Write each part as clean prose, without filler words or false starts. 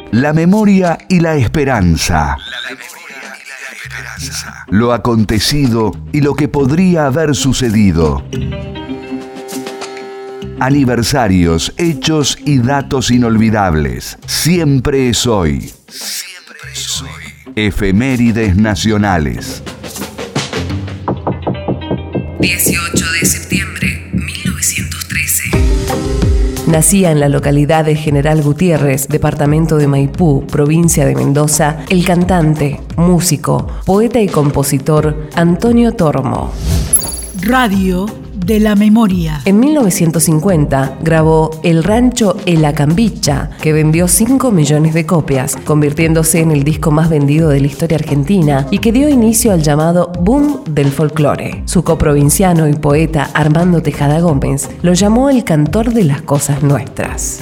La memoria y la esperanza. Lo acontecido y lo que podría haber sucedido. Aniversarios, hechos y datos inolvidables. Siempre es hoy. Siempre es hoy. Efemérides nacionales. 18 de septiembre, 1913. Nacía en la localidad de General Gutiérrez, departamento de Maipú, provincia de Mendoza, el cantante, músico, poeta y compositor Antonio Tormo. Radio de la memoria. En 1950 grabó El Rancho El Acambicha, que vendió 5 millones de copias, convirtiéndose en el disco más vendido de la historia argentina y que dio inicio al llamado boom del folclore. Su coprovinciano y poeta Armando Tejada Gómez lo llamó el cantor de las cosas nuestras.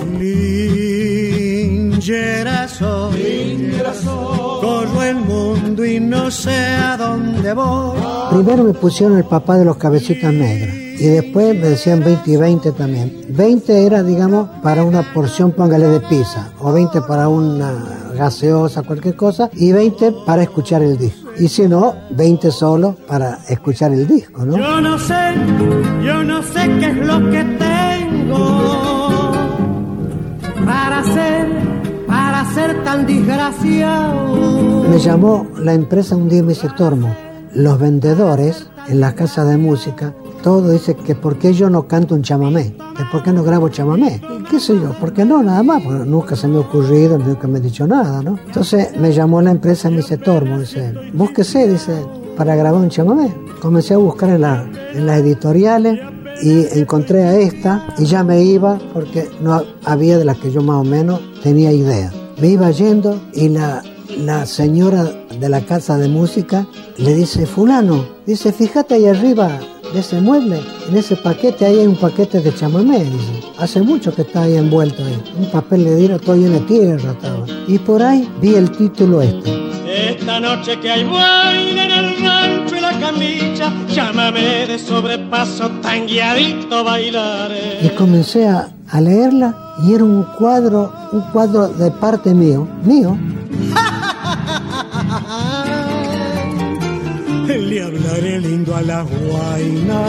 Corro el mundo y no sé a dónde voy. Primero me pusieron el papá de los cabecitas negras y después me decían 20 y 20 también. 20 era, digamos, para una porción, póngale, de pizza, o 20 para una gaseosa, cualquier cosa, y 20 para escuchar el disco. Y si no, 20 solo para escuchar el disco, ¿no? Yo no sé qué es lo que tengo para ser tan desgraciado. Me llamó la empresa un día y me dice: Tormo, los vendedores en las casas de música, todo dice que por qué yo no canto un chamamé, que por qué no grabo chamamé. ¿Y qué sé yo? ¿Por qué no? Nada más, porque nunca se me ha ocurrido, nunca me ha dicho nada, ¿no? Entonces me llamó la empresa y me dice: Tormo, dice, búsquese, dice, para grabar un chamamé. Comencé a buscar en las editoriales y encontré a esta y ya me iba porque no había de las que yo más o menos tenía idea. Me iba yendo y la señora de la casa de música le dice: fulano, dice, fíjate ahí arriba de ese mueble, en ese paquete, ahí hay un paquete de chamamé, dice, hace mucho que está ahí envuelto ahí, un papel le dieron todo lleno de tierra estaba. Y por ahí vi el título Esta noche que hay baile en el rancho y la camilla, chámame de sobrepaso, tan guiadito bailaré. Y comencé a leerla y era un cuadro de parte mío. Le hablaré lindo a la guaina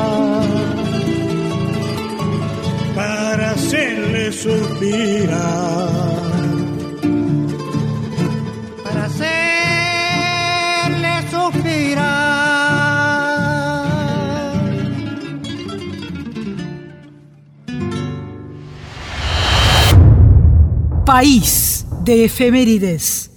para hacerle suspirar, para hacerle suspirar. País de efemérides.